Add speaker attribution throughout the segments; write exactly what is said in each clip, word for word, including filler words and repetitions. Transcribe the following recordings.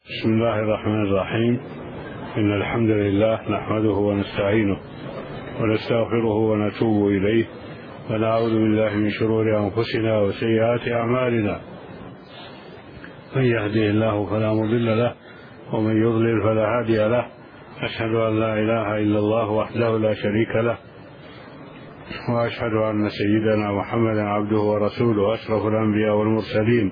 Speaker 1: بسم الله الرحمن الرحيم. إن الحمد لله نحمده ونستعينه ونستغفره ونتوب إليه ونعوذ بالله من شرور أنفسنا وسيئات أعمالنا. من يهده الله فلا مضل له ومن يضلل فلا هادي له. أشهد أن لا إله إلا الله وحده لا شريك له، وأشهد أن سيدنا محمدا عبده ورسوله أشرف الأنبياء والمرسلين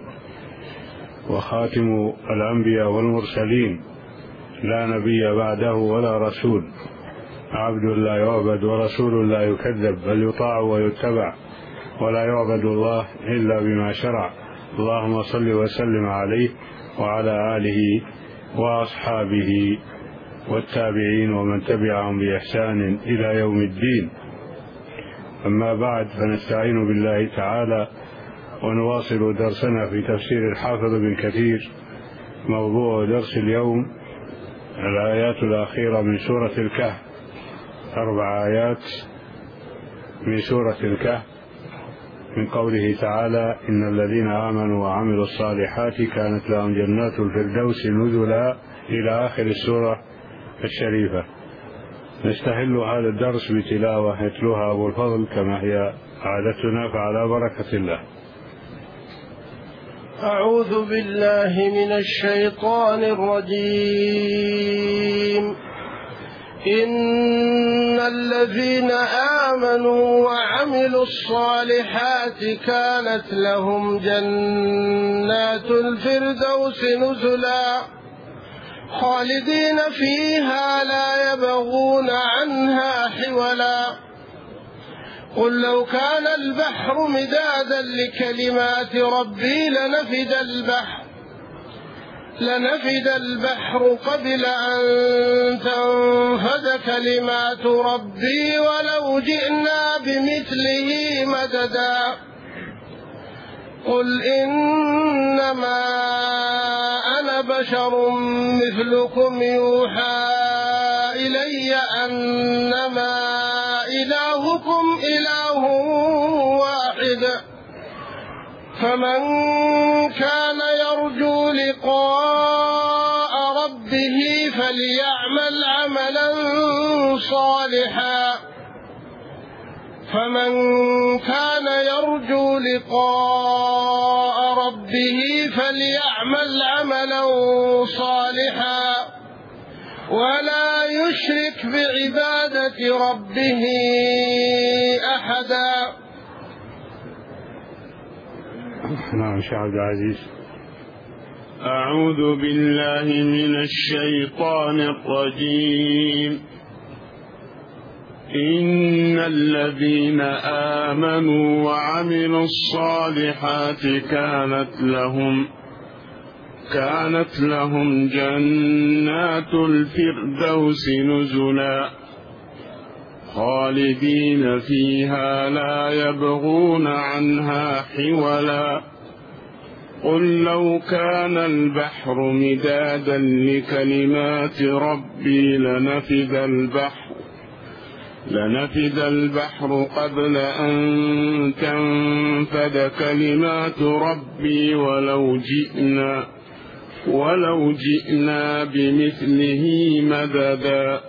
Speaker 1: وخاتم الأنبياء والمرسلين، لا نبي بعده ولا رسول، عبد لا يعبد ورسول لا يكذب، بل يطاع ويتبع، ولا يعبد الله إلا بما شرع. اللهم صل وسلم عليه وعلى آله وأصحابه والتابعين ومن تبعهم بإحسان إلى يوم الدين. أما بعد، فنستعين بالله تعالى ونواصل درسنا في تفسير الحافظ بن كثير. موضوع درس اليوم الآيات الأخيرة من سورة الكهف، أربع آيات من سورة الكهف، من قوله تعالى: إن الذين آمنوا وعملوا الصالحات كانت لهم جنات الفردوس نزلا، إلى آخر السورة الشريفة. نستهل هذا الدرس بتلاوة يتلوها أبو الفضل كما هي عادتنا، فعلى بركة الله.
Speaker 2: أعوذ بالله من الشيطان الرجيم. إن الذين آمنوا وعملوا الصالحات كانت لهم جنات الفردوس نزلا، خالدين فيها لا يبغون عنها حولا. قل لو كان البحر مدادا لكلمات ربي لنفد البحر لنفد البحر قبل أن تنفد كلمات ربي ولو جئنا بمثله مددا. قل إنما أنا بشر مثلكم يوحى إلي أنما إلهكم إله واحد، فمن كان يرجو لقاء ربه فليعمل عملا صالحا فمن كان يرجو لقاء ربه فليعمل عملا صالحا ولا يشرك بعبادة ربه أحدا.
Speaker 1: نعم شيخ عبد العزيز.
Speaker 3: أعوذ بالله من الشيطان الرجيم. إن الذين آمنوا وعملوا الصالحات كانت لهم كانت لهم جنات الفردوس نزلا، خالدين فيها لا يبغون عنها حولا. قل لو كان البحر مدادا لكلمات ربي لنفد البحر لنفد البحر قبل أن تنفد كلمات ربي ولو جئنا ولو جئنا بمثله مددا.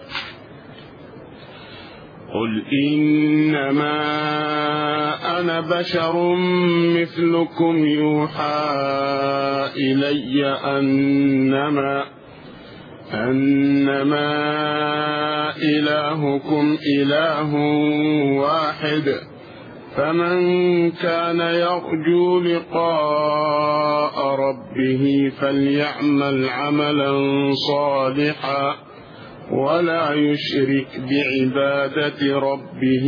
Speaker 3: قل إنما أنا بشر مثلكم يوحى إلي أنما أنما إلهكم إله واحد، فمن كان يرجو لقاء ربه فليعمل عملا صالحا ولا يشرك بعبادة ربه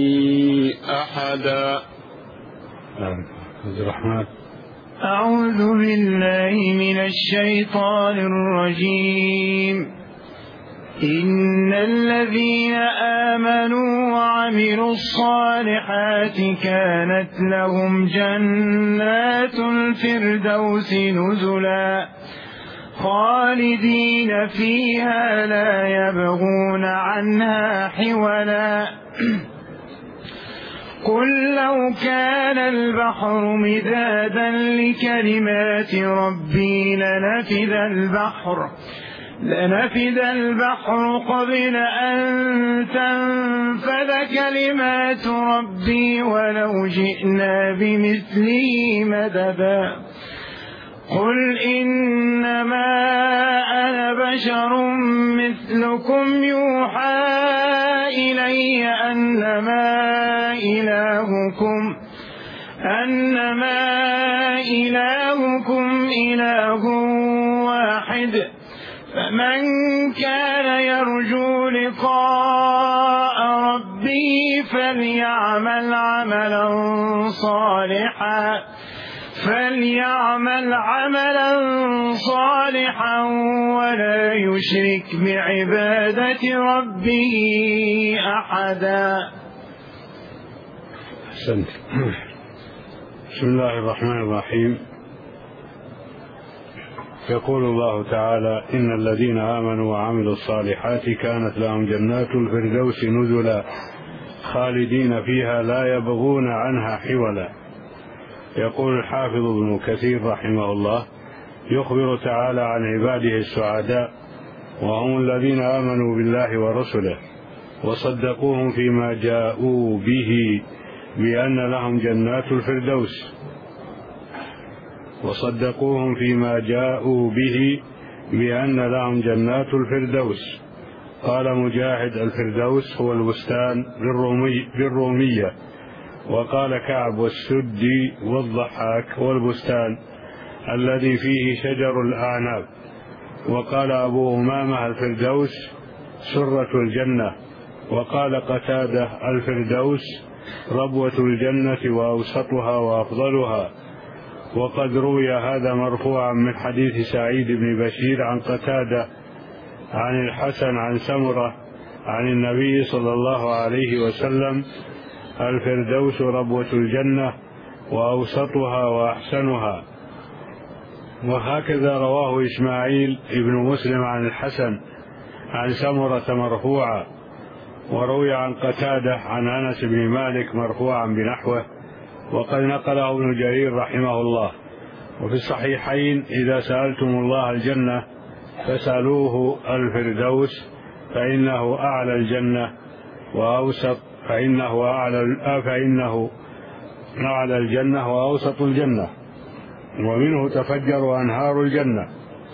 Speaker 3: أحدا.
Speaker 1: عبد الرحمن.
Speaker 4: أعوذ بالله من الشيطان الرجيم. إن الذين آمنوا وعملوا الصالحات كانت لهم جنات الفردوس نزلا، خالدين فيها لا يبغون عنها حولا. قل لو كان البحر مدادا لكلمات ربي لنفد البحر لنفد البحر قبل أن تنفد كلمات ربي ولو جئنا بمثله مددا قل إنما أنا بشر مثلكم يوحى إلي أنما إلهكم أنما إلهكم إله واحد فمن كان يرجو لقاء ربه فليعمل عملا صالحا فليعمل عملا صالحا ولا يشرك بعبادة ربه أحدا.
Speaker 1: أحسنت. بسم الله الرحمن الرحيم. يقول الله تعالى: إن الذين آمنوا وعملوا الصالحات كانت لهم جنات الفردوس نزلا خالدين فيها لا يبغون عنها حولا. يقول الحافظ ابن كثير رحمه الله: يخبر تعالى عن عباده السعداء وهم الذين آمنوا بالله ورسله وصدقوهم فيما جاءوا به بأن لهم جنات الفردوس وصدقوهم فيما جاءوا به بأن لهم جنات الفردوس. قال مجاهد: الفردوس هو البستان بالرومي بالرومية. وقال كعب: والسدي والضحاك هو البستان الذي فيه شجر الأعناب. وقال أبو أمامة: الفردوس سرة الجنة. وقال قتادة: الفردوس ربوة الجنة وأوسطها وأفضلها. وقد روي هذا مرفوعا من حديث سعيد بن بشير عن قتادة عن الحسن عن سمرة عن النبي صلى الله عليه وسلم: الفردوس ربوة الجنة وأوسطها وأحسنها. وهكذا رواه إسماعيل ابن مسلم عن الحسن عن سمرة مرفوعا. وروي عن قتادة عن أنس بن مالك مرفوعا بنحوه، وقد نقله ابن جرير رحمه الله. وفي الصحيحين: إذا سألتم الله الجنة فسألوه الفردوس فإنه أعلى الجنة وأوسط فإنه أعلى فإنه أعلى الجنة وأوسط الجنة ومنه تفجر أنهار الجنة.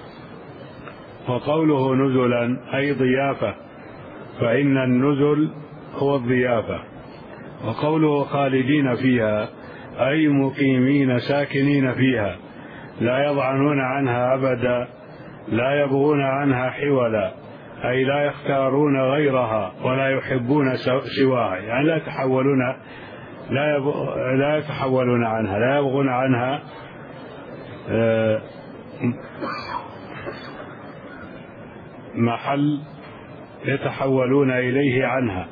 Speaker 1: وقوله نزلا أي ضيافة، فإن النزل هو الضيافة. وقوله خالدين فيها أي مقيمين ساكنين فيها لا يضعنون عنها أبدا لا يبغون عنها حولا، أي لا يختارون غيرها ولا يحبون سواها، يعني لا يتحولون لا, لا يتحولون عنها، لا يبغون عنها محل يتحولون إليه عنها.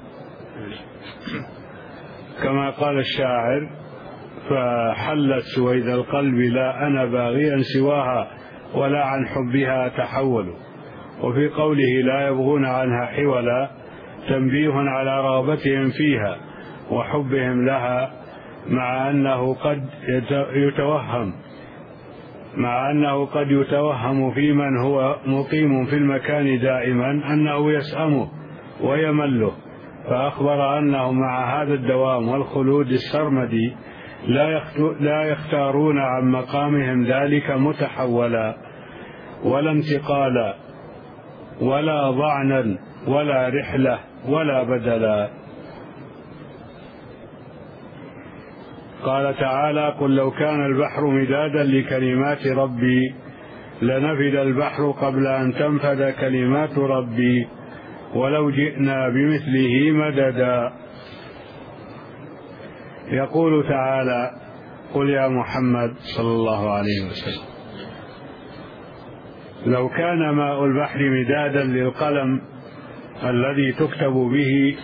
Speaker 1: كما قال الشاعر: فحلت سويد القلب لا أنا باغيا سواها ولا عن حبها تحول. وفي قوله لا يبغون عنها حولا تنبيه على رغبتهم فيها وحبهم لها، مع أنه قد يتوهم مع أنه قد يتوهم في من هو مقيم في المكان دائما أنه يسأمه ويمله، فأخبر أنه مع هذا الدوام والخلود السرمدي لا يختارون عن مقامهم ذلك متحولا ولا انتقالا ولا ضعنا ولا رحلة ولا بدلا. قال تعالى: قل لو كان البحر مدادا لكلمات ربي لنفد البحر قبل أن تنفد كلمات ربي ولو جئنا بمثله مددا. يقول تعالى: قل يا محمد صلى الله عليه وسلم: لو كان ماء البحر مدادا للقلم الذي تكتب به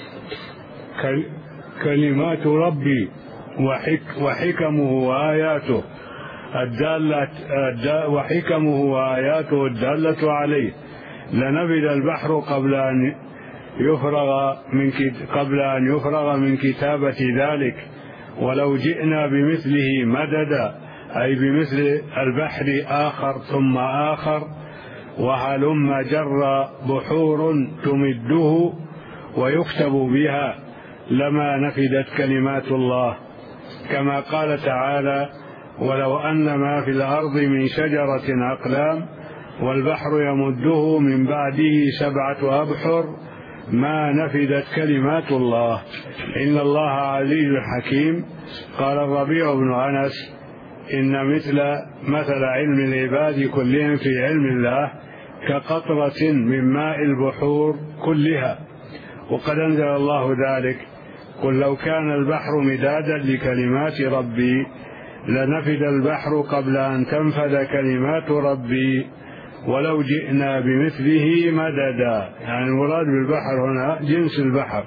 Speaker 1: كلمات ربي وحكمه وآياته الدالة وحكمه وآياته الدالة عليه لنفد البحر قبل أن يفرغ من قبل أن يفرغ من كتابة ذلك ولو جئنا بمثله مددا أي بمثل البحر آخر ثم آخر، وهلم جر بحور تمده ويكتب بها لما نفدت كلمات الله، كما قال تعالى: ولو أن ما في الأرض من شجرة أقلام والبحر يمده من بعده سبعة أبحر ما نفدت كلمات الله إن الله عزيز حكيم. قال الربيع بن أنس: إن مثل مثل علم العباد كلهم في علم الله كقطرة من ماء البحور كلها. وقد أنزل الله ذلك: قل لو كان البحر مدادا لكلمات ربي لنفد البحر قبل أن تنفد كلمات ربي ولو جئنا بمثله مددا. يعني المراد بالبحر هنا جنس البحر.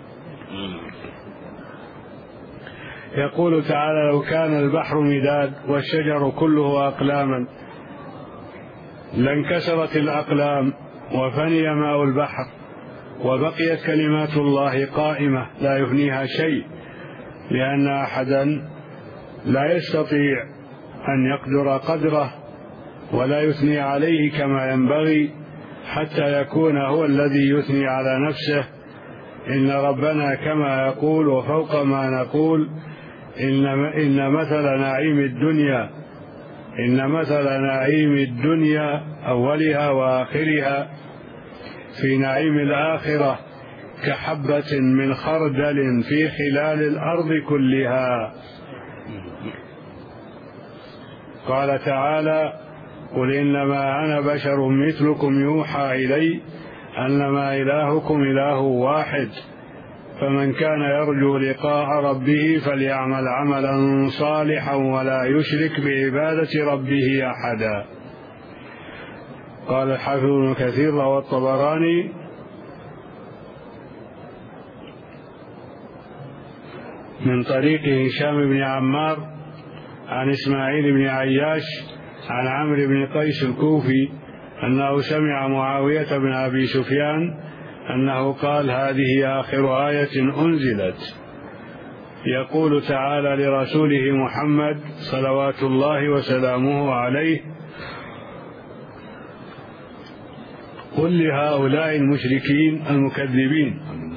Speaker 1: يقول تعالى: لو كان البحر مداد والشجر كله أقلاما لانكسرت الأقلام وفني ماء البحر وبقيت كلمات الله قائمة لا يفنيها شيء، لأن أحدا لا يستطيع أن يقدر قدره ولا يثني عليه كما ينبغي حتى يكون هو الذي يثني على نفسه. إن ربنا كما يقول وفوق ما نقول: إن, إن مثل نعيم الدنيا إن مثل نعيم الدنيا أولها وآخرها في نعيم الآخرة كحبة من خردل في خلال الأرض كلها. قال تعالى: قل إنما أنا بشر مثلكم يوحى إلي أنما إلهكم إله واحد فمن كان يرجو لقاء ربه فليعمل عملا صالحا ولا يشرك بعبادة ربه أحدا. قال الحافظ ابن كثير والطبراني: من طريق هشام بن عمار عن إسماعيل بن عياش عن عمرو بن قيس الكوفي أنه سمع معاوية بن أبي سفيان أنه قال: هذه آخر آية أنزلت يقول تعالى لرسوله محمد صلوات الله وسلامه عليه: قل لهؤلاء المشركين المكذبين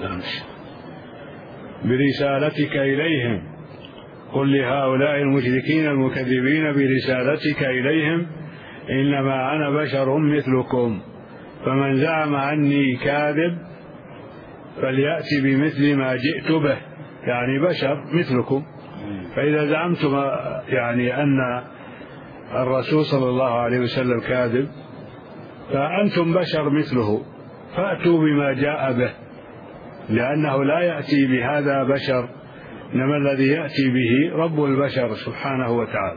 Speaker 1: برسالتك إليهم قل لهؤلاء المشركين المكذبين برسالتك إليهم إنما أنا بشر مثلكم فمن زعم أني كاذب فليأتي بمثل ما جئت به. يعني بشر مثلكم، فإذا زعمتم يعني أن الرسول صلى الله عليه وسلم كاذب فأنتم بشر مثله فأتوا بما جاء به، لأنه لا يأتي بهذا بشر، إنما الذي يأتي به رب البشر سبحانه وتعالى.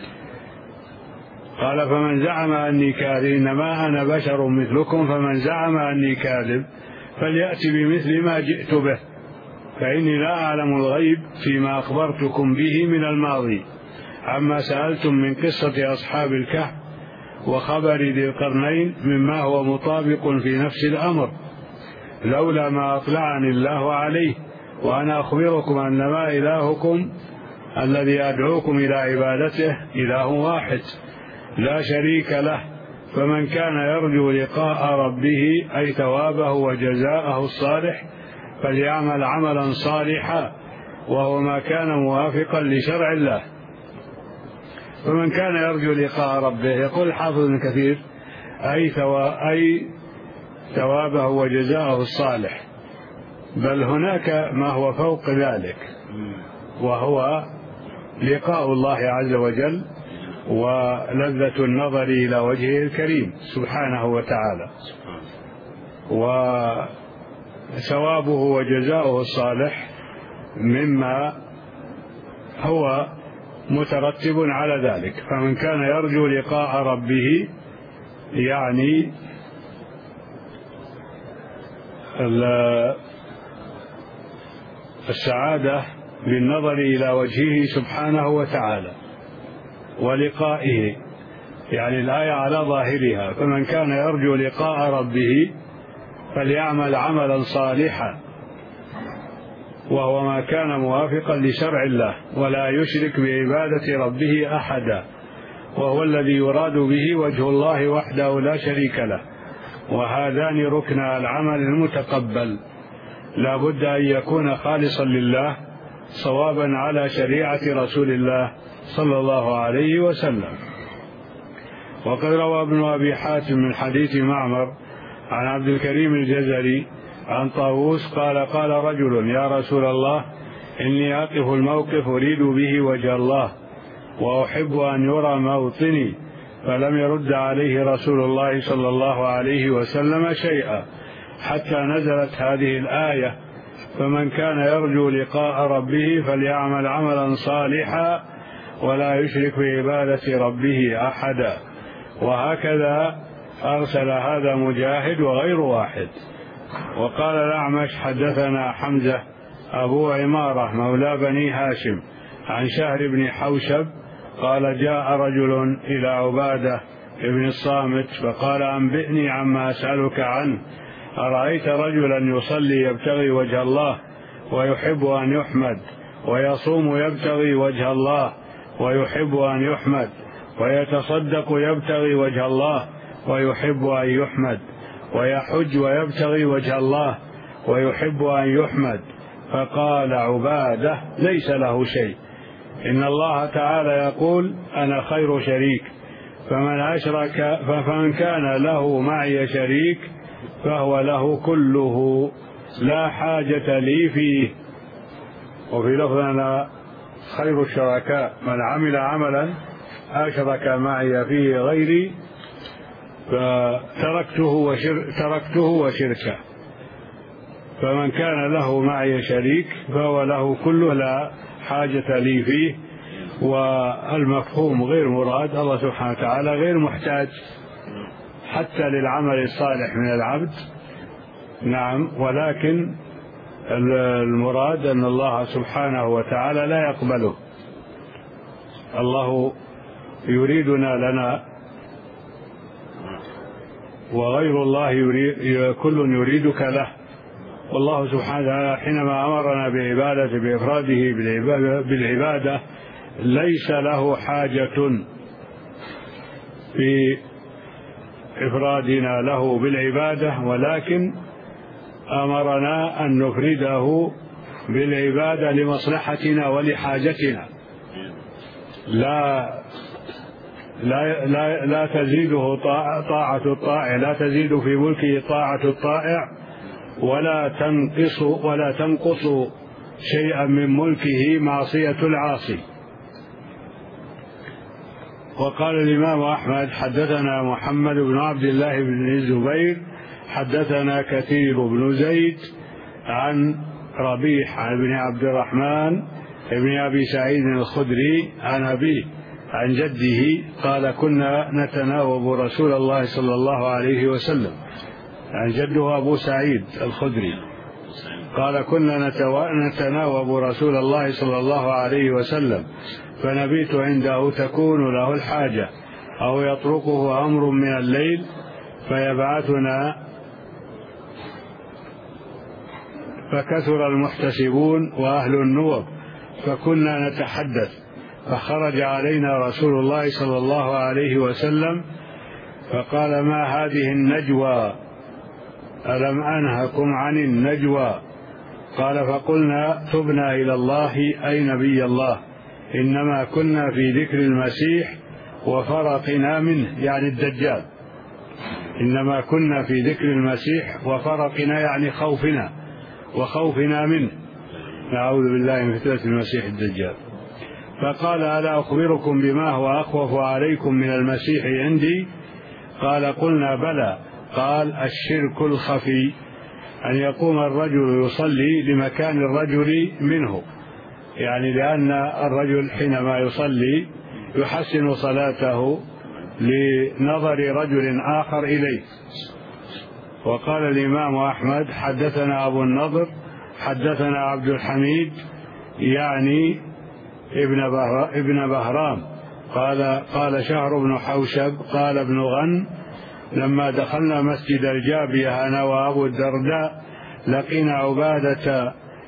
Speaker 1: قال: فمن زعم أني كاذب إنما أنا بشر مثلكم فمن زعم أني كاذب فليأتي بمثل ما جئت به فإني لا أعلم الغيب فيما أخبرتكم به من الماضي. عما سألتم من قصة أصحاب الكهف وخبر ذي القرنين مما هو مطابق في نفس الأمر لولا ما أطلعني الله عليه، وأنا أخبركم أنما إلهكم الذي أدعوكم إلى عبادته إله واحد لا شريك له، فمن كان يرجو لقاء ربه أي ثوابه وجزاءه الصالح فليعمل عملا صالحا وهو ما كان موافقا لشرع الله. فمن كان يرجو لقاء ربه، يقول حافظ ابن كثير، أي, ثوا أي ثوابه وجزاءه الصالح، بل هناك ما هو فوق ذلك وهو لقاء الله عز وجل ولذة النظر إلى وجهه الكريم سبحانه وتعالى، وثوابه وجزاؤه الصالح مما هو مترتب على ذلك. فمن كان يرجو لقاء ربه يعني السعادة بالنظر إلى وجهه سبحانه وتعالى ولقائه، يعني الآية على ظاهرها: فمن كان يرجو لقاء ربه فليعمل عملا صالحا وهو ما كان موافقا لشرع الله ولا يشرك بعبادة ربه أحدا، وهو الذي يراد به وجه الله وحده لا شريك له. وهذان ركنا العمل المتقبل لا بد أن يكون خالصا لله صوابا على شريعة رسول الله صلى الله عليه وسلم. وقد روى ابن أبي حاتم من حديث معمر عن عبد الكريم الجزري عن طاووس قال قال رجل يا رسول الله إني أقف الموقف أريد به وجه الله وأحب أن يرى موطني، فلم يرد عليه رسول الله صلى الله عليه وسلم شيئا حتى نزلت هذه الآية: فمن كان يرجو لقاء ربه فليعمل عملا صالحا ولا يشرك بعبادة ربه أحدا. وهكذا أرسل هذا مجاهد وغير واحد. وقال الأعمش حدثنا حمزة أبو عمارة مولى بني هاشم عن شهر بن حوشب قال جاء رجل إلى عبادة ابن الصامت فقال أنبئني عما أسألك عنه، أرأيت رجلا يصلي يبتغي وجه الله ويحب أن يحمد، ويصوم يبتغي وجه الله ويحب أن يحمد، ويتصدق يبتغي وجه الله ويحب أن يحمد، ويحج ويبتغي وجه الله ويحب أن يحمد. فقال عبادة ليس له شيء، إن الله تعالى يقول أنا خير شريك، فمن أشرك فمن كان له معي شريك فهو له كله لا حاجة لي فيه. وفي لفظ أنا خير الشركاء من عمل عملا أشرك معي فيه غيري فتركته وشر تركته وشركه، فمن كان له معي شريك فهو له كله لا حاجة لي فيه. والمفهوم غير مراد، الله سبحانه وتعالى غير محتاج حتى للعمل الصالح من العبد، نعم، ولكن المراد أن الله سبحانه وتعالى لا يقبله. الله يريدنا لنا وغير الله يريد، كل يريدك له. والله سبحانه وتعالى حينما أمرنا بعبادة بإفراده بالعبادة ليس له حاجة في إفرادنا له بالعبادة، ولكن أمرنا أن نفرده بالعبادة لمصلحتنا ولحاجتنا، لا لا لا, لا تزيده طاعة الطائع، لا تزيد في ملكه طاعة الطائع ولا تنقص ولا تنقص شيئا من ملكه معصية العاصي. وقال الإمام أحمد حدثنا محمد بن عبد الله بن الزبير حدثنا كثير بن زيد عن ربيح عن ابن عبد الرحمن ابن أبي سعيد الخدري عن أبيه عن جده قال كنا نتناوب رسول الله صلى الله عليه وسلم، عن جده أبو سعيد الخدري قال كنا نتناوب رسول الله صلى الله عليه وسلم فنبيت عنده تكون له الحاجة أو يطرقه أمر من الليل فيبعثنا، فكثر المحتسبون وأهل النوب فكنا نتحدث، فخرج علينا رسول الله صلى الله عليه وسلم فقال ما هذه النجوى، ألم أنهكم عن النجوى؟ قال فقلنا تبنا إلى الله أي نبي الله، إنما كنا في ذكر المسيح وفرقنا منه، يعني الدجال، إنما كنا في ذكر المسيح وفرقنا يعني خوفنا وخوفنا منه، نعوذ بالله من فتنة المسيح الدجال. فقال ألا أخبركم بما هو أخوف عليكم من المسيح عندي؟ قال قلنا بلى. قال الشرك الخفي، أن يقوم الرجل يصلي لمكان الرجل منه، يعني لأن الرجل حينما يصلي يحسن صلاته لنظر رجل آخر إليه. وقال الإمام أحمد حدثنا أبو النضر حدثنا عبد الحميد يعني ابن ابن بهرام قال قال شهر بن حوشب قال ابن غن لما دخلنا مسجد الجابية أنا وأبو الدرداء لقينا عبادة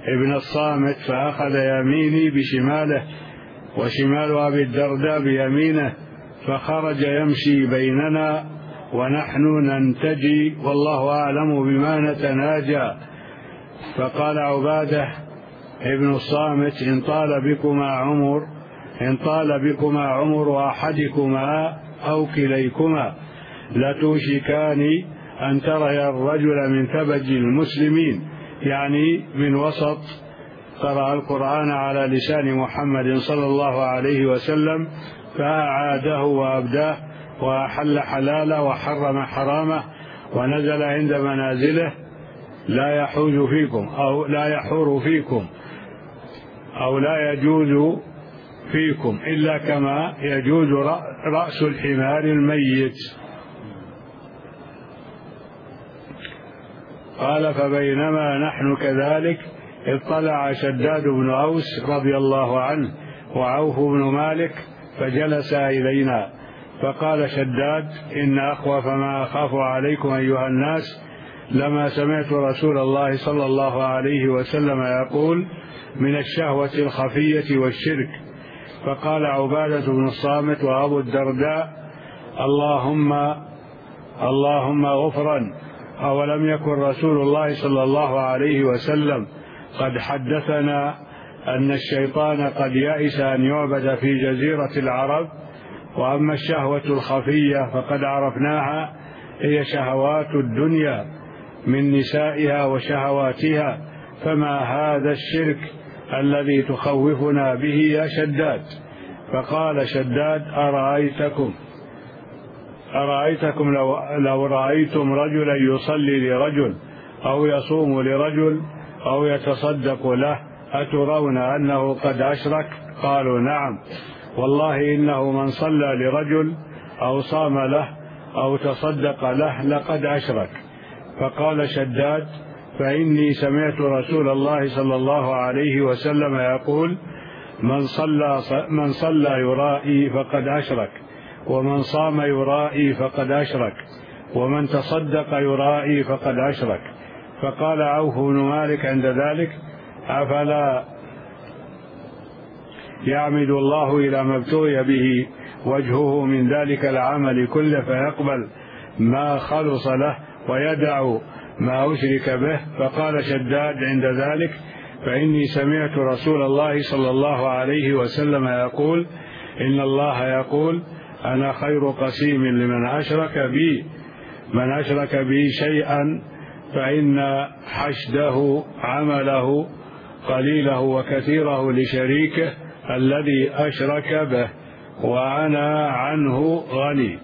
Speaker 1: ابن الصامت فأخذ يميني بشماله وشمال أبي الدرداء بيمينه، فخرج يمشي بيننا ونحن ننتجي والله أعلم بما نتناجى. فقال عبادة ابن الصامت: إن طال بكما عمر إن طال بكما عمر أحدكما أو كليكما لتوشكان أن تريا الرجل من ثبج المسلمين، يعني من وسط قرأ القرآن على لسان محمد صلى الله عليه وسلم فأعاده وأبداه وأحل حلاله وحرم حرامه ونزل عند منازله لا يحوز فيكم أو لا يحور فيكم أو لا يجوز فيكم إلا كما يجوز رأس الحمار الميت. قال: فبينما نحن كذلك اطلع شداد بن أوس رضي الله عنه وعوف بن مالك فجلسا إلينا، فقال شداد: إن أخوف ما أخاف عليكم أيها الناس لما سمعت رسول الله صلى الله عليه وسلم يقول: من الشهوة الخفية والشرك. فقال عبادة بن الصامت وأبو الدرداء: اللهم اللهم غفرا، أولم يكن رسول الله صلى الله عليه وسلم قد حدثنا أن الشيطان قد يئس أن يعبد في جزيرة العرب؟ وأما الشهوة الخفية فقد عرفناها، هي شهوات الدنيا من نسائها وشهواتها، فما هذا الشرك الذي تخوفنا به يا شداد؟ فقال شداد: أرأيتكم أرأيتكم لو, لو رأيتم رجلا يصلي لرجل أو يصوم لرجل أو يتصدق له أترون أنه قد أشرك؟ قالوا: نعم، والله إنه من صلى لرجل أو صام له أو تصدق له لقد أشرك. فقال شداد: فإني سمعت رسول الله صلى الله عليه وسلم يقول: من صلى من صلى يرائي فقد أشرك، ومن صام يرائي فقد أشرك، ومن تصدق يرائي فقد أشرك. فقال عوف بن مالك عند ذلك: أفلا يعمد الله إلى ما ابتغي به وجهه من ذلك العمل كله فيقبل ما خلص له ويدع ما أشرك به؟ فقال شداد عند ذلك: فإني سمعت رسول الله صلى الله عليه وسلم يقول: إن الله يقول: أنا خير قسيم لمن أشرك بي من أشرك بي شيئا فإن حشده عمله قليله وكثيره لشريكه الذي أشرك به وأنا عنه غني.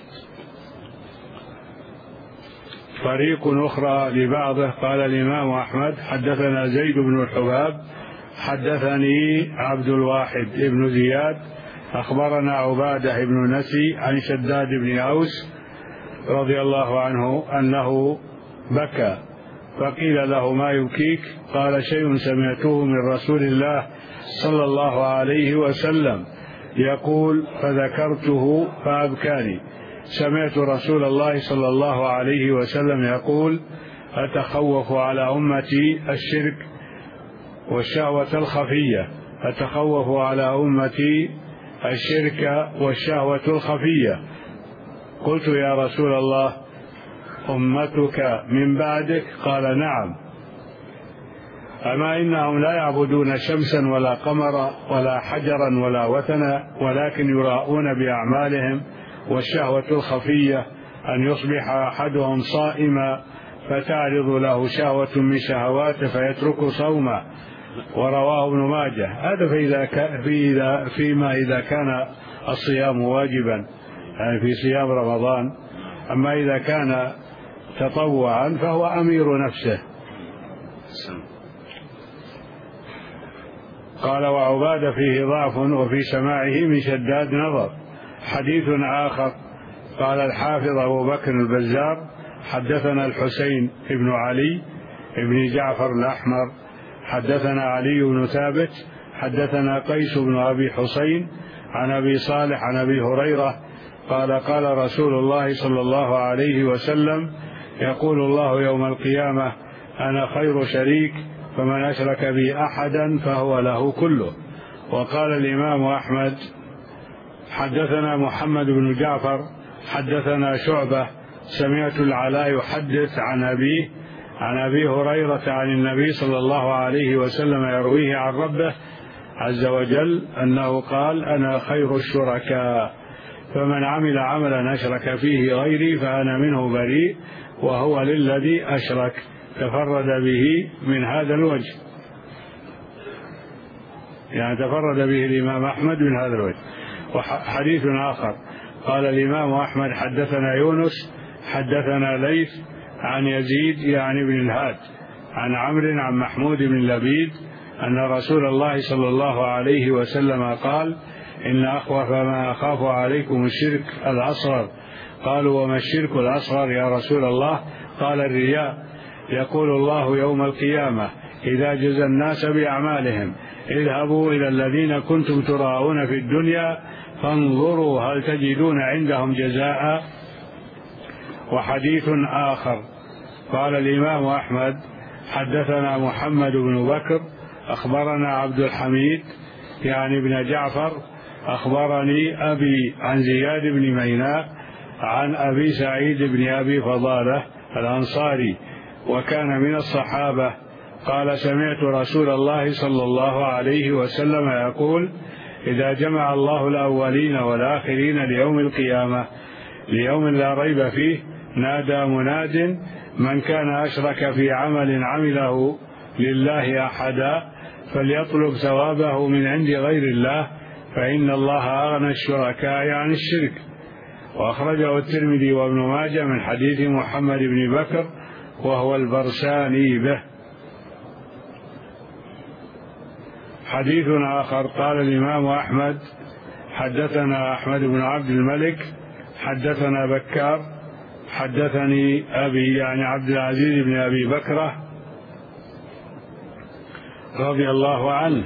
Speaker 1: طريق أخرى لبعضه. قال الإمام أحمد: حدثنا زيد بن الحباب حدثني عبد الواحد بن زياد أخبرنا عبادة بن نسي عن شداد بن أوس رضي الله عنه أنه بكى، فقيل له: ما يبكيك؟ قال: شيء سمعته من رسول الله صلى الله عليه وسلم يقول فذكرته فأبكاني. سمعت رسول الله صلى الله عليه وسلم يقول: أتخوف على أمتي الشرك والشهوة الخفية أتخوف على أمتي الشرك والشهوة الخفية. قلت: يا رسول الله، أمتك من بعدك؟ قال: نعم. أما إنهم لا يعبدون شمسا ولا قمرا ولا حجرا ولا وثنا، ولكن يراءون بأعمالهم. والشهوة الخفية أن يصبح أحدهم صائما فتعرض له شهوة من شهواته فيترك صومه. ورواه ابن ماجه. هذا فإذا في فيما إذا كان الصيام واجبا، يعني في صيام رمضان. أما إذا كان تطوعا فهو أمير نفسه. قال: وعبادة فيه ضعف وفي سماعه من شداد نظر. حديث آخر. قال الحافظ أبو بكر البزار: حدثنا الحسين بن علي بن جعفر الأحمر حدثنا علي بن ثابت حدثنا قيس بن أبي حسين عن أبي صالح عن أبي هريرة قال: قال رسول الله صلى الله عليه وسلم: يقول الله يوم القيامة: أنا خير شريك فمن أشرك بي أحدا فهو له كله. وقال الإمام أحمد حدثنا محمد بن جعفر حدثنا شعبة سمعت العلاء يحدث عن أبيه عن أبي هريرة عن النبي صلى الله عليه وسلم يرويه عن ربه عز وجل أنه قال أنا خير الشركاء، فمن عمل عملا أشرك فيه غيري فأنا منه بريء وهو للذي أشرك. تفرد به من هذا الوجه، يعني تفرد به الإمام أحمد من هذا الوجه. وحديث آخر قال الإمام أحمد حدثنا يونس حدثنا ليث عن يزيد يعني بن الهاد عن عمرو عن محمود بن لبيد أن رسول الله صلى الله عليه وسلم قال إن أخوف ما أخاف عليكم الشرك الأصغر. قالوا وما الشرك الأصغر يا رسول الله؟ قال الرياء. يقول الله يوم القيامة إذا جزى الناس بأعمالهم اذهبوا إلى الذين كنتم تراءون في الدنيا فانظروا هل تجدون عندهم جزاء. وحديث آخر قال الإمام أحمد حدثنا محمد بن بكر أخبرنا عبد الحميد يعني بن جعفر أخبرني أبي عن زياد بن ميناء عن أبي سعيد بن أبي فضالة الأنصاري وكان من الصحابة قال سمعت رسول الله صلى الله عليه وسلم يقول إذا جمع الله الأولين والآخرين ليوم القيامة ليوم لا ريب فيه نادى مناد من كان أشرك في عمل عمله لله أحدا فليطلب ثوابه من عند غير الله فإن الله أغنى الشركاء عن الشرك. وأخرجه الترمذي وابن ماجه من حديث محمد بن بكر وهو البرساني به. حديث آخر قال الإمام أحمد حدثنا أحمد بن عبد الملك حدثنا بكار حدثني أبي يعني عبد العزيز بن أبي بكرة رضي الله عنه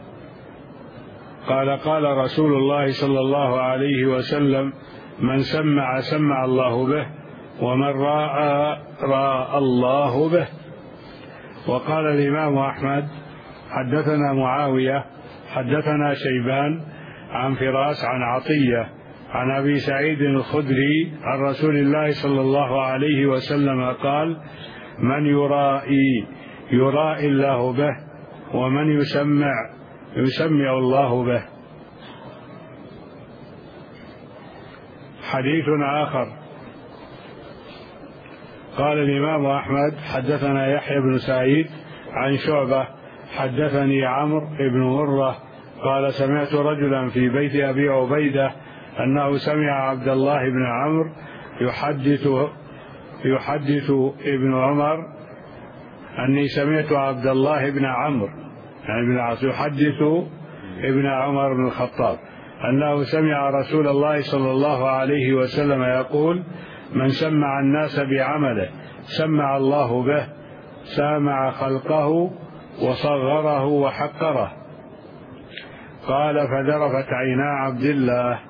Speaker 1: قال قال رسول الله صلى الله عليه وسلم من سمع سمع الله به ومن راى راى الله به. وقال الإمام أحمد حدثنا معاوية حدثنا شيبان عن فراس عن عطية عن أبي سعيد الخدري عن رسول الله صلى الله عليه وسلم قال من يرائي يرائي الله به ومن يسمع يسمع الله به. حديث آخر قال الإمام أحمد حدثنا يحيى بن سعيد عن شعبة حدثني عمرو بن مرة قال سمعت رجلا في بيت أبي عبيدة أنه سمع عبد الله بن عمرو يحدث يحدث ابن عمر أني سمعت عبد الله بن عمرو يعني بن العاص يحدث ابن عمر بن الخطاب أنه سمع رسول الله صلى الله عليه وسلم يقول من سمع الناس بعمله سمع الله به سامع خلقه وصغره وحقره. قال فذرفت عينا عبد الله.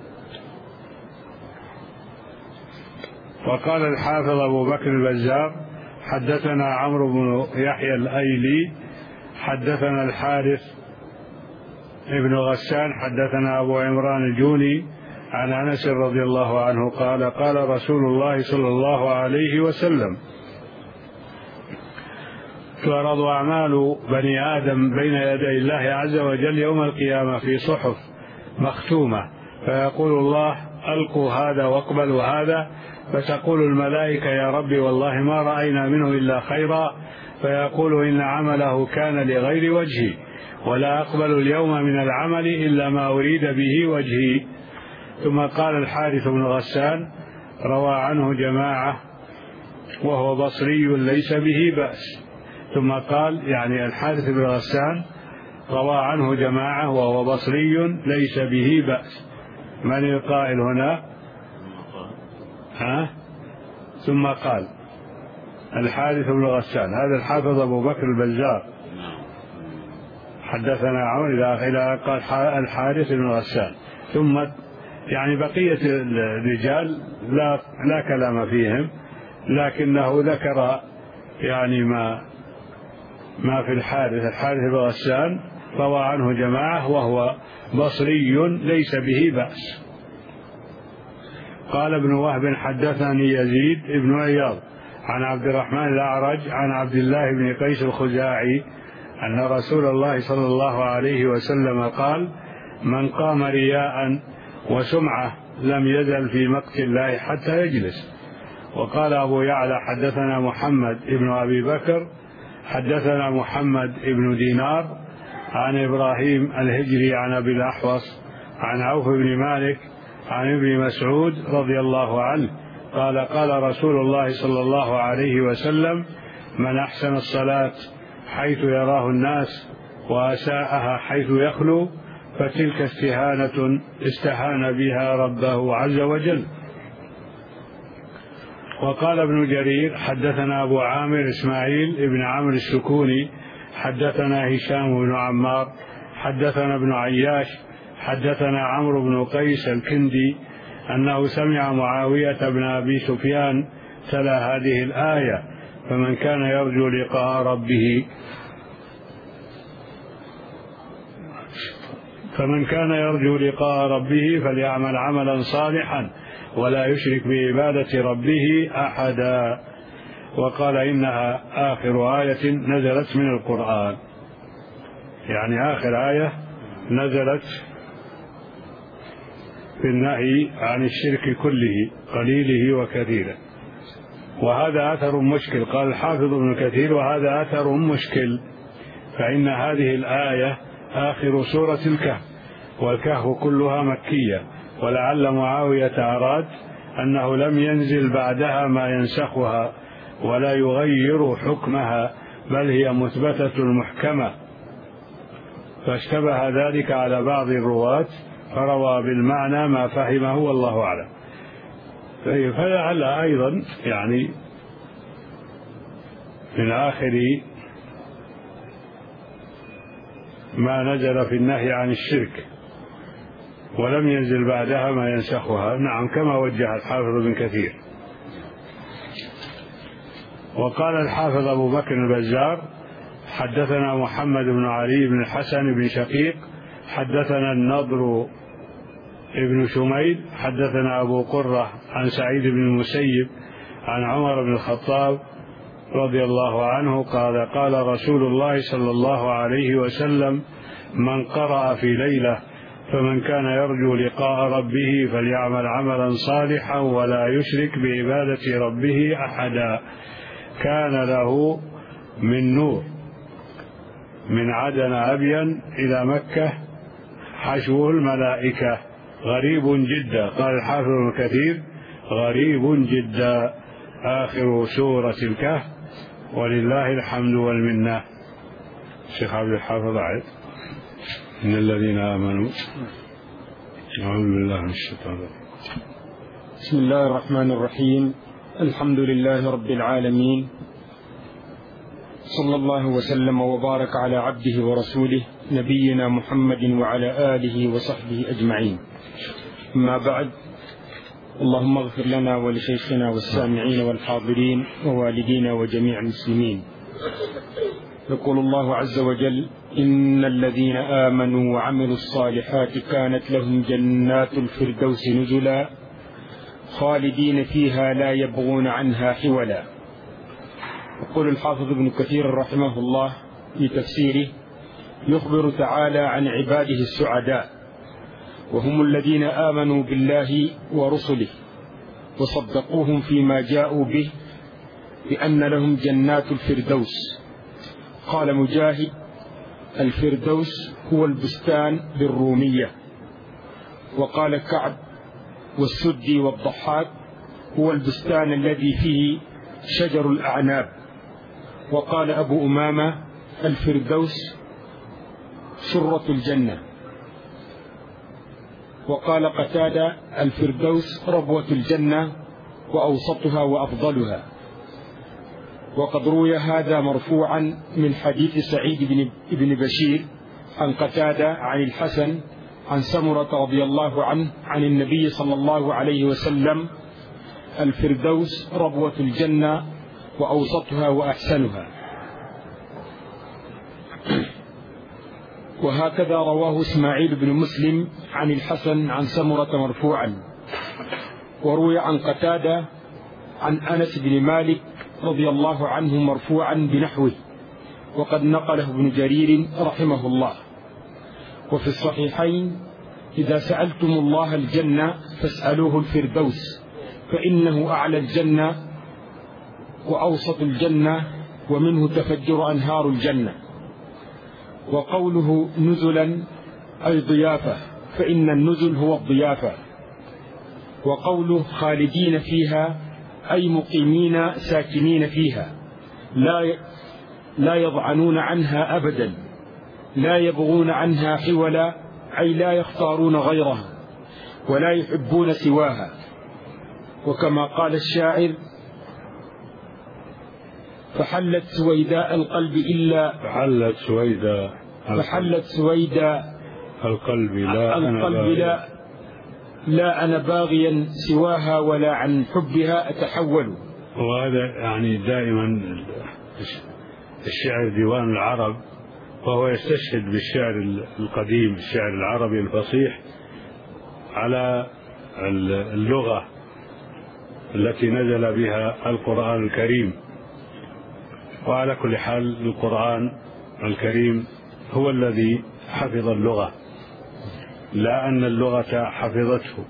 Speaker 1: وقال الحافظ أبو بكر البزار حدثنا عمرو بن يحيى الأيلي حدثنا الحارث ابن غسان حدثنا أبو عمران الجوني عن أنس رضي الله عنه قال قال رسول الله صلى الله عليه وسلم تعرض أعمال بني آدم بين يدي الله عز وجل يوم القيامة في صحف مختومة فيقول الله ألقوا هذا واقبلوا هذا فتقول الملائكة يا ربي والله ما رأينا منه إلا خيرا فيقول إن عمله كان لغير وجهي ولا أقبل اليوم من العمل إلا ما أريد به وجهي. ثم قال الحارث بن غسان روى عنه جماعة وهو بصري ليس به بأس. ثم قال يعني الحارث بن غسان روى عنه جماعة وهو بصري ليس به بأس. من القائل هنا؟ ها؟ ثم قال الحارث بن غسان هذا الحافظ أبو بكر البزار حدثنا عمرو إلى قال الحارث بن غسان. ثم يعني بقية الرجال لا لا كلام فيهم لكنه ذكر يعني ما ما في الحارث. الحارث بن غسان روى عنه جماعة وهو بصري ليس به بأس. قال ابن وهب حدثني يزيد بن عياض عن عبد الرحمن الأعرج عن عبد الله بن قيس الخزاعي أن رسول الله صلى الله عليه وسلم قال: من قام رياء وسمعة لم يزل في مقت الله حتى يجلس. وقال أبو يعلى حدثنا محمد بن أبي بكر حدثنا محمد بن دينار عن إبراهيم الهجري عن أبي الأحوص عن عوف بن مالك عن ابن مسعود رضي الله عنه قال: قال رسول الله صلى الله عليه وسلم: من أحسن الصلاة حيث يراه الناس وأساءها حيث يخلو فتلك استهانة استهان بها ربه عز وجل. وقال ابن جرير حدثنا أبو عامر إسماعيل ابن عمرو السكوني حدثنا هشام بن عمار حدثنا ابن عياش حدثنا عمرو بن قيس الكندي أنه سمع معاوية بن أبي سفيان تلا هذه الآية: فمن كان يرجو لقاء ربه فمن كان يرجو لقاء ربه فليعمل عملا صالحا ولا يشرك بعبادة ربه أحدا. وقال: إنها آخر آية نزلت من القرآن، يعني آخر آية نزلت في النهي عن الشرك كله قليله وكثيره. وهذا أثر مشكل. قال الحافظ ابن كثير: وهذا أثر مشكل، فإن هذه الآية آخر سورة الكهف، والكهف كلها مكية، ولعل معاوية أراد أنه لم ينزل بعدها ما ينسخها ولا يغير حكمها، بل هي مثبتة محكمة، فاشتبه ذلك على بعض الرواة فروى بالمعنى ما فهمه والله أعلم. فلعل أيضا يعني من آخر ما نزل في النهي عن الشرك ولم ينزل بعدها ما ينسخها. نعم، كما وجه الحافظ بن كثير. وقال الحافظ أبو بكر البزار حدثنا محمد بن علي بن الحسن بن شقيق حدثنا النضر ابن شميل حدثنا أبو قرة عن سعيد بن المسيب عن عمر بن الخطاب رضي الله عنه قال: قال رسول الله صلى الله عليه وسلم: من قرأ في ليلة فمن كان يرجو لقاء ربه فليعمل عملا صالحا ولا يشرك بعبادة ربه أحدا كان له من نور من عدن أبين إلى مكة حشوه الملائكة غريب جدا. قال الحافظ ابن كثير: غريب جدا. آخر سورة الكهف، ولله الحمد والمنة. الشيخ عبد الحافظ عيد: إن الذين آمنوا. أعوذ بالله من الشيطان الرجيم.
Speaker 5: بسم الله الرحمن الرحيم. الحمد لله رب العالمين، صلى الله وسلم وبارك على عبده ورسوله نبينا محمد وعلى آله وصحبه أجمعين. أما بعد، اللهم اغفر لنا ولشيخنا والسامعين والحاضرين ووالدينا وجميع المسلمين. يقول الله عز وجل: إن الذين آمنوا وعملوا الصالحات كانت لهم جنات الفردوس نزلا خالدين فيها لا يبغون عنها حولا. يقول الحافظ ابن كثير رحمه الله في تفسيره: يخبر تعالى عن عباده السعداء، وهم الذين آمنوا بالله ورسله وصدقوهم فيما جاءوا به بأن لهم جنات الفردوس. قال مجاهد: الفردوس هو البستان بالرومية. وقال كعب والسدي والضحاك: هو البستان الذي فيه شجر الأعناب. وقال أبو أمامة: الفردوس سرة الجنة. وقال قتادة: الفردوس ربوة الجنة وأوسطها وأفضلها. وقد روي هذا مرفوعا من حديث سعيد بن بشير عن قتادة عن الحسن عن سمرة رضي الله عنه عن النبي صلى الله عليه وسلم: الفردوس ربوة الجنة وأوسطها وأحسنها. وهكذا رواه إسماعيل بن مسلم عن الحسن عن سمرة مرفوعا، وروي عن قتادة عن أنس بن مالك رضي الله عنه مرفوعا بنحوه، وقد نقله ابن جرير رحمه الله. وفي الصحيحين: إذا سألتم الله الجنة فاسألوه الفردوس، فإنه أعلى الجنة وأوسط الجنة ومنه تفجر أنهار الجنة. وقوله نزلا أي ضيافة، فإن النزل هو الضيافة. وقوله خالدين فيها أي مقيمين ساكنين فيها، لا لا يضعنون عنها أبدا، لا يبغون عنها حولا أي لا يختارون غيرها ولا يحبون سواها. وكما قال الشاعر: فحلت سويداء القلب إلا
Speaker 1: فحلت سويداء
Speaker 5: فحلت سويداء
Speaker 1: القلب لا
Speaker 5: القلب
Speaker 1: أنا
Speaker 5: لا, لا أنا باغيا سواها ولا عن حبها أتحول.
Speaker 1: وهذا يعني دائما الشعر ديوان العرب، وهو يستشهد بالشعر القديم الشعر العربي الفصيح على اللغة التي نزل بها القرآن الكريم. وعلى كل حال القرآن الكريم هو الذي حفظ اللغة، لا أن اللغة حفظته.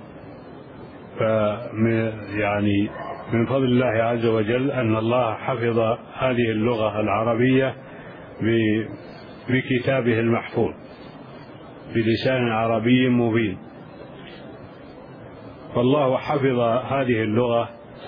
Speaker 1: فيعني من فضل الله عز وجل أن الله حفظ هذه اللغة العربية بكتابه المحفوظ بلسان عربي مبين. فالله حفظ هذه اللغة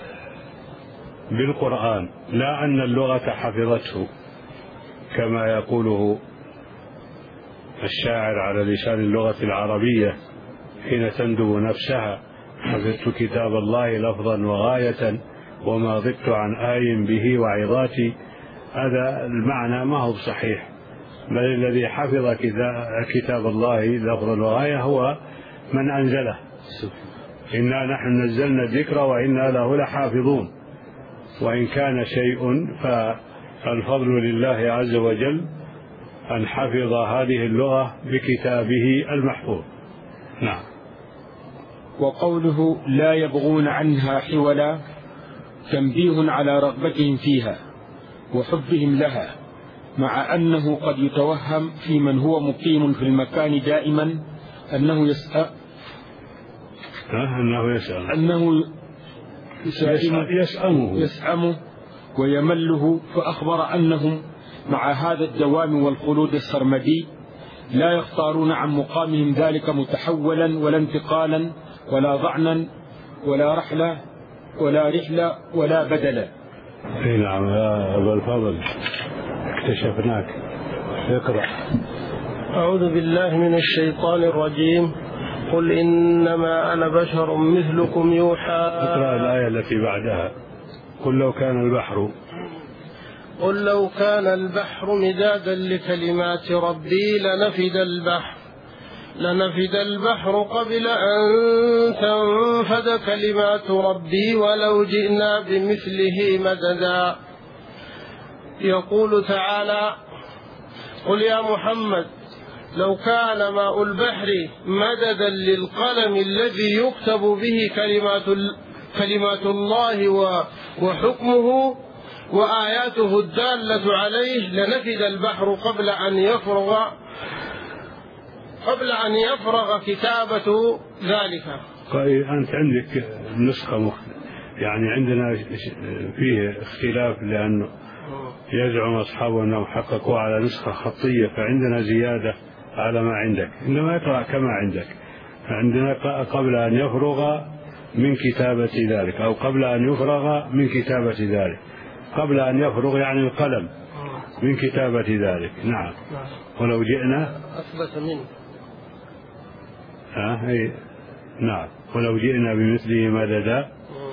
Speaker 1: بالقرآن، لا أن اللغة حفظته كما يقوله الشاعر على لسان اللغة العربية حين تندب نفسها: حفظت كتاب الله لفظا وغاية وما ضبت عن آي به وعظاتي. هذا المعنى ما هو صحيح، بل الذي حفظ كتاب الله لفظا وغاية هو من أنزله. إنا نحن نزلنا الذكر وإنا له لحافظون. وإن كان شيء فالفضل لله عز وجل أن حفظ هذه اللغة بكتابه المحفوظ. نعم.
Speaker 5: وقوله لا يبغون عنها حولا تنبيه على رغبتهم فيها وحبهم لها، مع أنه قد يتوهم في من هو مقيم في المكان دائما أنه يسأل
Speaker 1: أنه يسأل
Speaker 5: أنه
Speaker 1: يسأمه
Speaker 5: يسأمه ويمله، فأخبر أنهم مع هذا الدوام والخلود السرمدي لا يختارون عن مقامهم ذلك متحولا ولا انتقالا ولا ضعنا ولا رحلة ولا رحلة ولا بدلا.
Speaker 1: اي نعم يا أبا الفضل، اكتشفناك. اقرأ.
Speaker 2: أعوذ بالله من الشيطان الرجيم. قل إنما أنا بشر مثلكم يوحى.
Speaker 1: اقرأ الآية التي بعدها. قل لو كان البحر
Speaker 2: قل لو كان البحر مدادا لكلمات ربي لنفد البحر لنفد البحر قبل أن تنفد كلمات ربي ولو جئنا بمثله مددا. يقول تعالى: قل يا محمد لو كان ماء البحر مددا للقلم الذي يكتب به كلمات كلمات الله وحكمه وآياته الدالة عليه لنفد البحر قبل أن يفرغ قبل أن يفرغ كتابة ذلك.
Speaker 1: طيب أنت عندك نسخة مختلفة، يعني عندنا فيه اختلاف، لأنه يزعم أصحابه أنهم حققوا على نسخة خطية، فعندنا زيادة على ما عندك. إنما اقرأ كما عندك. عندنا قبل أن يفرغ من كتابة ذلك، أو قبل أن يفرغ من كتابة ذلك. قبل أن يفرغ يعني القلم من كتابة ذلك. نعم. ولو جئنا
Speaker 2: أثبت منه.
Speaker 1: ها هي. نعم. ولو جئنا بمثله مددا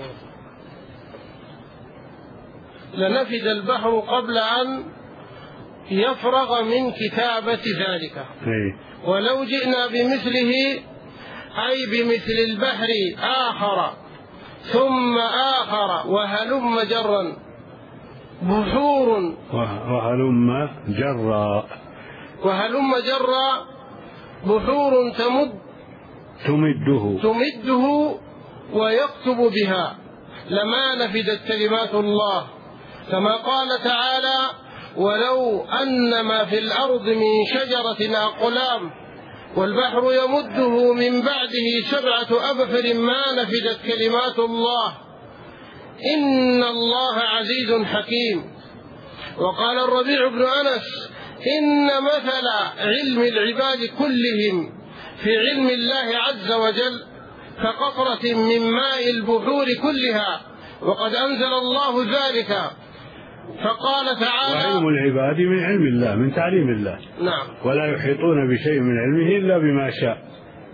Speaker 2: لنفد البحر قبل أن يفرغ من كتابة ذلك.
Speaker 1: هي.
Speaker 2: ولو جئنا بمثله أي بمثل البحر آخر ثم آخر وهلم جرا بحور
Speaker 1: وهلم جرا.
Speaker 2: وهلم جرا بحور تمد
Speaker 1: تمده
Speaker 2: تمده ويكتب بها لما نفدت كلمات الله، كما قال تعالى: ولو أن ما في الأرض من شجرة أقلام والبحر يمده من بعده سبعة أبحر ما نفدت كلمات الله إن الله عزيز حكيم. وقال الربيع بن أنس: إن مثل علم العباد كلهم في علم الله عز وجل كقطرة من ماء البحور كلها، وقد أنزل الله ذلك فقال تعالى:
Speaker 1: وعلم العباد من علم الله، من تعليم الله.
Speaker 2: نعم.
Speaker 1: ولا يحيطون بشيء من علمه إلا بما شاء.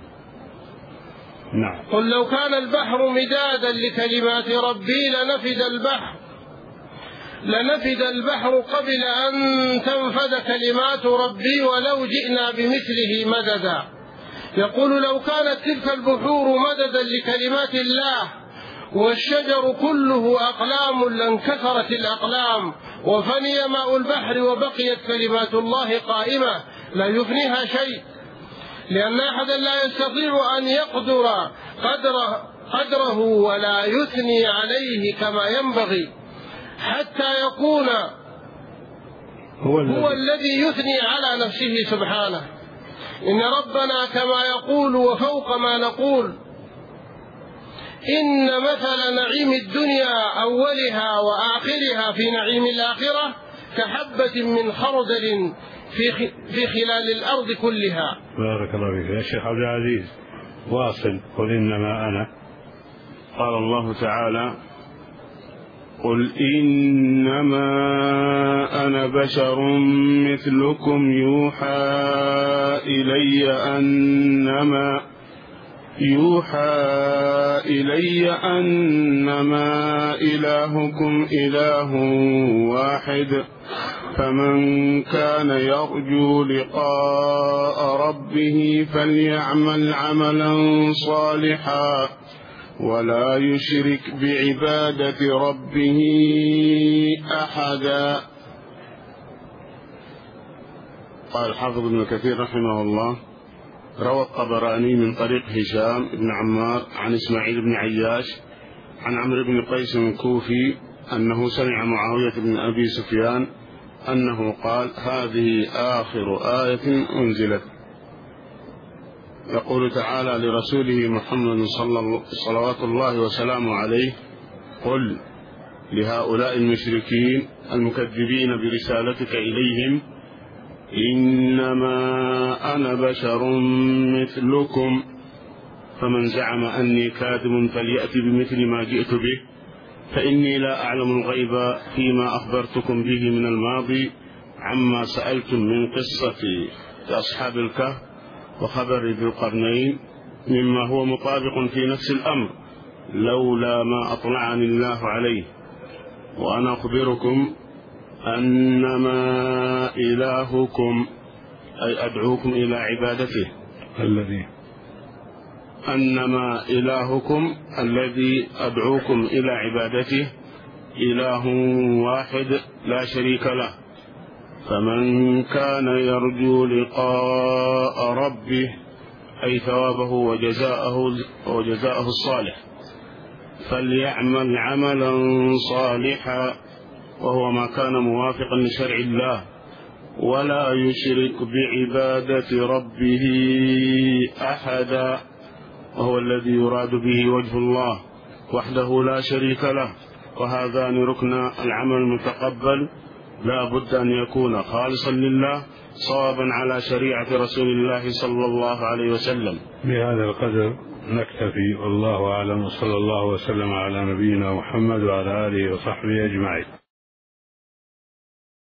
Speaker 1: نعم.
Speaker 2: قل لو كان البحر مدادا لكلمات ربي لنفد البحر لنفد البحر قبل أن تنفد كلمات ربي ولو جئنا بمثله مددا. يقول: لو كانت تلك البحور مددا لكلمات الله والشجر كله أقلام لانكسرت الأقلام وفني ماء البحر وبقيت كلمات الله قائمة لا يفنيها شيء، لأن أحدا لا يستطيع أن يقدر قدره, قدره ولا يثني عليه كما ينبغي حتى يكون
Speaker 1: هو,
Speaker 2: هو الذي يثني على نفسه سبحانه. إن ربنا كما يقول وفوق ما نقول: إن مثل نعيم الدنيا أولها وآخرها في نعيم الآخرة كحبة من خردل في في خلال الأرض كلها.
Speaker 1: بارك الله فيك يا شيخ عبد العزيز. واصل. قل إنما أنا.
Speaker 3: قال الله تعالى: قل إنما أنا بشر مثلكم يوحى إلي أنما يوحى إلي أنما إلهكم إله واحد، فمن كان يرجو لقاء ربه فليعمل عملا صالحا ولا يشرك بعبادة ربه أحدا. قال الحافظ ابن كثير رحمه الله: روى الطبراني من طريق هشام بن عمار عن إسماعيل بن عياش عن عمرو بن قيس الكوفي أنه سمع معاوية بن أبي سفيان أنه قال: هذه آخر آية أنزلت. يقول تعالى لرسوله محمد صلوات الله وسلامه عليه: قل لهؤلاء المشركين المكذبين برسالتك إليهم: إنما أنا بشر مثلكم، فمن زعم أني كاذب فليأتي بمثل ما جئت به، فإني لا أعلم الغيب فيما أخبرتكم به من الماضي عما سألتم من قصة أصحاب الكهف وخبر ذي القرنين مما هو مطابق في نفس الأمر لولا ما أطلعني الله عليه. وأنا أخبركم أنما إلهكم، أي أدعوكم إلى عبادته،
Speaker 1: الذي
Speaker 3: أنما إلهكم الذي أدعوكم إلى عبادته إله واحد لا شريك له، فمن كان يرجو لقاء ربه أي ثوابه وجزاءه, وجزاءه الصالح فليعمل عملا صالحا وهو ما كان موافقا لشرع الله ولا يشرك بعبادة ربه أحدا، وهو الذي يراد به وجه الله وحده لا شريك له. وهذان ركن العمل المتقبل لا بد أن يكون خالصا لله صوابا على شريعة رسول الله صلى الله عليه وسلم.
Speaker 1: بهذا القدر نكتفي، والله أعلم، وصلى الله وسلم على نبينا محمد وعلى آله وصحبه أجمعين.